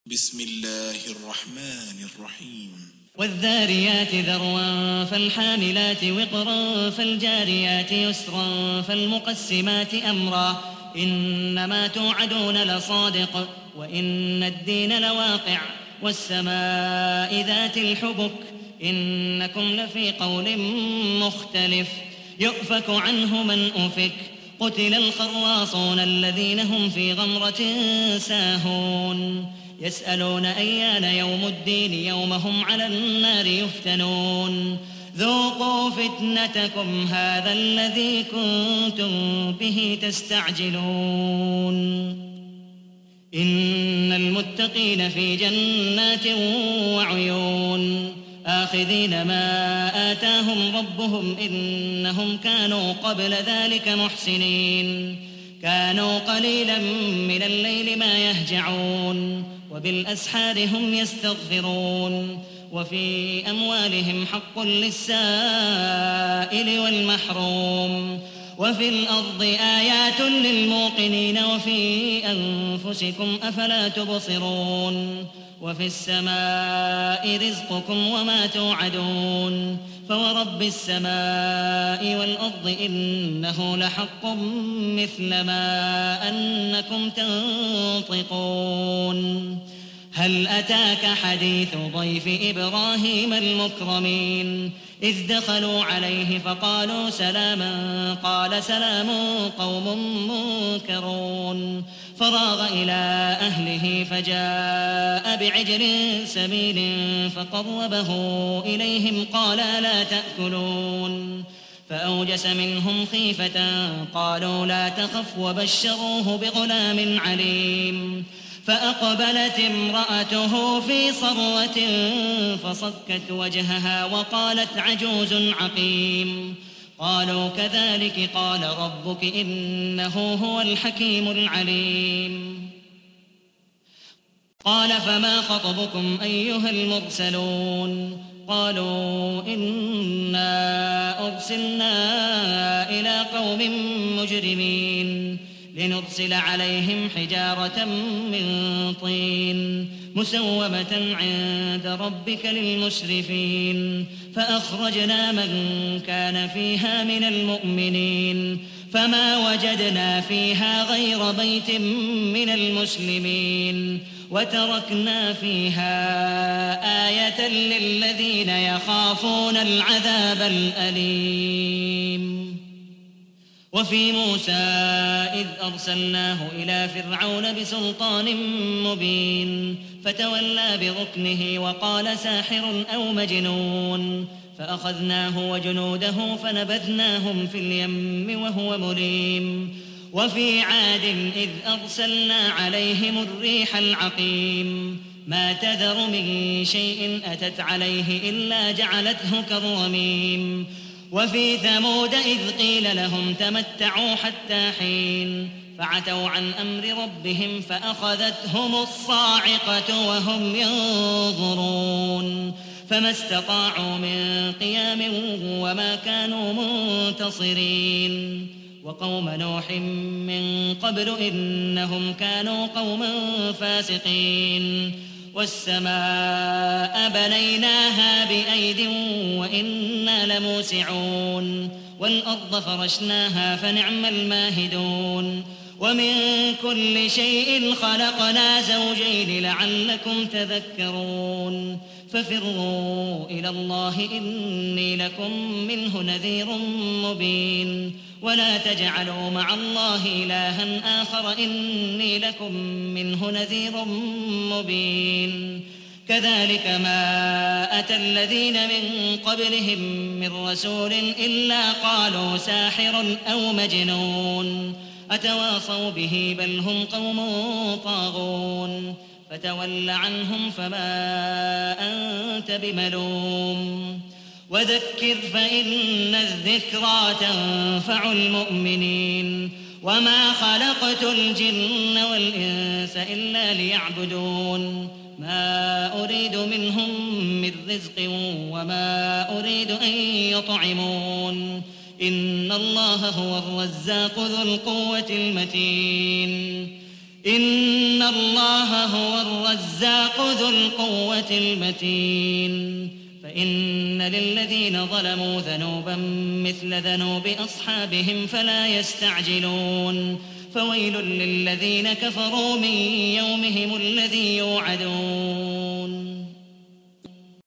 بسم الله الرحمن الرحيم والذاريات ذروا فالحاملات وقرا فالجاريات يسرا فالمقسمات أمرا إنما توعدون لصادق وإن الدين لواقع والسماء ذات الحبك إنكم لفي قول مختلف يؤفك عنه من أفك قتل الخراصون الذين هم في غمرة ساهون يسألون أيان يوم الدين يوم هم على النار يفتنون ذوقوا فتنتكم هذا الذي كنتم به تستعجلون إن المتقين في جنات وعيون آخذين ما آتاهم ربهم إنهم كانوا قبل ذلك محسنين كانوا قليلا من الليل ما يهجعون وبالأسحار هم يستغفرون وفي أموالهم حق للسائل والمحروم وفي الأرض آيات للموقنين وفي أنفسكم أفلا تبصرون وفي السماء رزقكم وما توعدون فورب السماء والأرض إنه لحق مثل ما أنكم تنطقون هل أتاك حديث ضيف إبراهيم المكرمين إذ دخلوا عليه فقالوا سلاما قال سلام قوم منكرون فراغ إلى أهله فجاء بعجل سمين فقربه إليهم قال لا تأكلون فأوجس منهم خيفة قالوا لا تخف وبشروه بغلام عليم فأقبلت امرأته في صرة فصكت وجهها وقالت عجوز عقيم قالوا كذلك قال ربك إنه هو الحكيم العليم قال فما خطبكم أيها المرسلون قالوا إنا أرسلنا إلى قوم مجرمين لنرسل عليهم حجارة من طين مسومة عند ربك للمسرفين فأخرجنا من كان فيها من المؤمنين فما وجدنا فيها غير بيت من المسلمين وتركنا فيها آية للذين يخافون العذاب الأليم وفي موسى إذ أرسلناه إلى فرعون بسلطان مبين فتولى بركنه وقال ساحر أو مجنون فأخذناه وجنوده فنبذناهم في اليم وهو مليم وفي عاد إذ أرسلنا عليهم الريح العقيم ما تذر من شيء أتت عليه إلا جعلته كالرميم وفي ثمود إذ قيل لهم تمتعوا حتى حين فعتوا عن أمر ربهم فأخذتهم الصاعقة وهم ينظرون فما استطاعوا من قيام وما كانوا منتصرين وقوم نوح من قبل إنهم كانوا قوما فاسقين والسماء بنيناها بأيد وإنا لموسعون والأرض فرشناها فنعم الماهدون ومن كل شيء خلقنا زوجين لعلكم تذكرون ففروا إلى الله إني لكم منه نذير مبين ولا تجعلوا مع الله إلها آخر إني لكم منه نذير مبين كذلك ما أتى الذين من قبلهم من رسول إلا قالوا ساحر أو مجنون أتواصوا به بل هم قوم طاغون فتول عنهم فما أنت بملوم وذكر فإن الذكرى تنفع المؤمنين وما خلقت الجن والإنس إلا ليعبدون ما أريد منهم من رزق وما أريد أن يطعمون إن الله هو الرزاق ذو القوة المتين إن الله هو الرزاق ذو القوة المتين فإن للذين ظلموا ذنوبا مثل ذنوب أصحابهم فلا يستعجلون فويل للذين كفروا من يومهم الذي يوعدون